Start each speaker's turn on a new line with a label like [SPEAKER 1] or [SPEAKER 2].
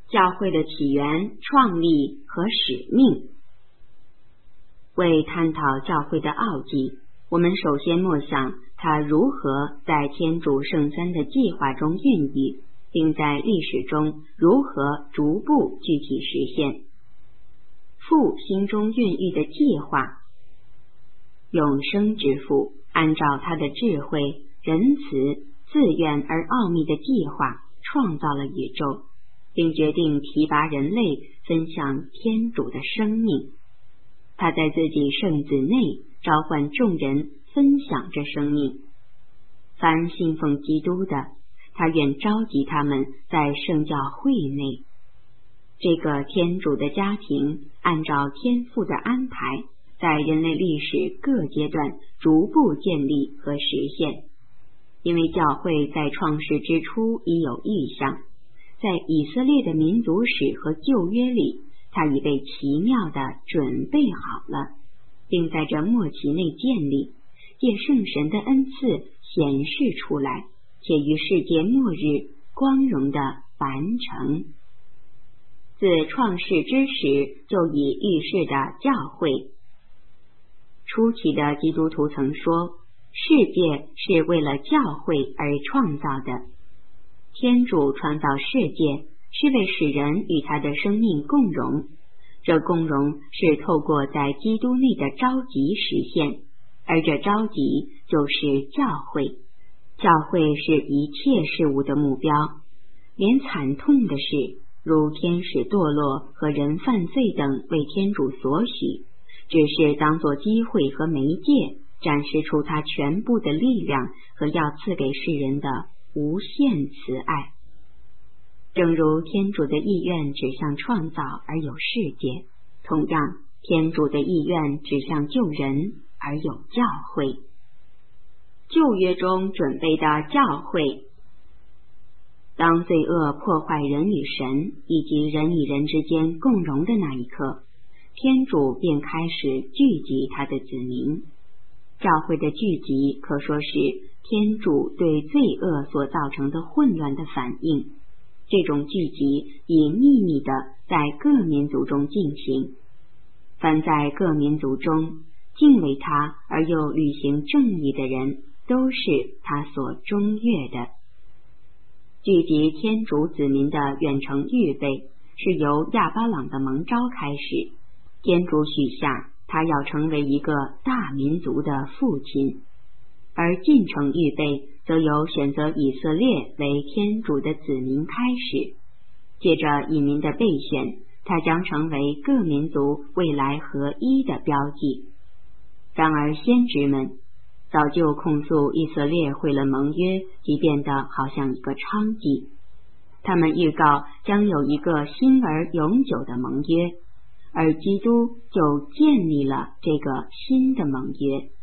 [SPEAKER 1] 教会的起源、创立和使命。为探讨教会的奥迹，我们首先默想它如何在天主圣三的计划中孕育，并在历史中如何逐步具体实现。父心中孕育的计划，永生之父按照他的智慧、仁慈、自愿而奥秘的计划创造了宇宙，并决定提拔人类分享天主的生命。他在自己圣子内召唤众人分享这生命。凡信奉基督的，他愿召集他们在圣教会内。这个天主的家庭按照天父的安排，在人类历史各阶段逐步建立和实现。因为教会在创世之初已有意向，在以色列的民族史和旧约里，它已被奇妙地准备好了，并在这末期内建立，借圣神的恩赐显示出来，且于世界末日光荣地完成。自创世之时就已预示的教会。初期的基督徒曾说，世界是为了教会而创造的。天主创造世界是为使人与他的生命共荣，这共荣是透过在基督内的召集实现，而这召集就是教会。教会是一切事物的目标，连惨痛的事，如天使堕落和人犯罪等为天主所许，只是当作机会和媒介，展示出他全部的力量和要赐给世人的无限慈爱。正如天主的意愿指向创造而有世界，同样天主的意愿指向救人而有教会。旧约中准备的教会，当罪恶破坏人与神以及人与人之间共荣的那一刻，天主便开始聚集他的子民。教会的聚集可说是天主对罪恶所造成的混乱的反应。这种聚集以秘密地在各民族中进行，凡在各民族中敬畏他而又履行正义的人，都是他所中悦的。聚集天主子民的远程预备是由亚巴朗的蒙召开始，天主许下他要成为一个大民族的父亲，而进程预备则由选择以色列为天主的子民开始。借着移民的备选，他将成为各民族未来合一的标记。然而先知们早就控诉以色列毁了盟约，即变得好像一个娼妓。他们预告将有一个新而永久的盟约，而基督就建立了这个新的盟约。